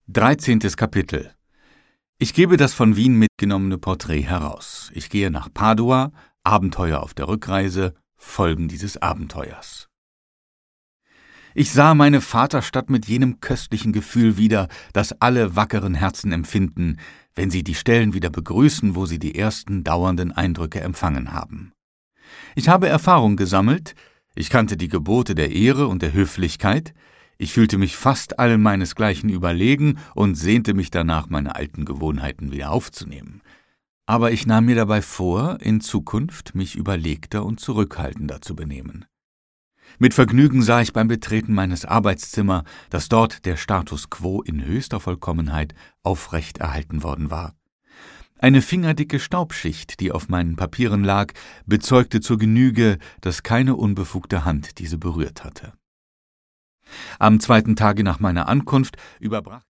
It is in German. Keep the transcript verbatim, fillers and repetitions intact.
Dreizehntes Kapitel. Ich gebe das von Wien mitgenommene Porträt heraus. Ich gehe nach Padua, Abenteuer auf der Rückreise, Folgen dieses Abenteuers. Ich sah meine Vaterstadt mit jenem köstlichen Gefühl wieder, das alle wackeren Herzen empfinden, wenn sie die Stellen wieder begrüßen, wo sie die ersten dauernden Eindrücke empfangen haben. Ich habe Erfahrung gesammelt, ich kannte die Gebote der Ehre und der Höflichkeit, ich fühlte mich fast allen meinesgleichen überlegen und sehnte mich danach, meine alten Gewohnheiten wieder aufzunehmen. Aber ich nahm mir dabei vor, in Zukunft mich überlegter und zurückhaltender zu benehmen. Mit Vergnügen sah ich beim Betreten meines Arbeitszimmers, dass dort der Status quo in höchster Vollkommenheit aufrecht erhalten worden war. Eine fingerdicke Staubschicht, die auf meinen Papieren lag, bezeugte zur Genüge, dass keine unbefugte Hand diese berührt hatte. Am zweiten Tage nach meiner Ankunft überbrachte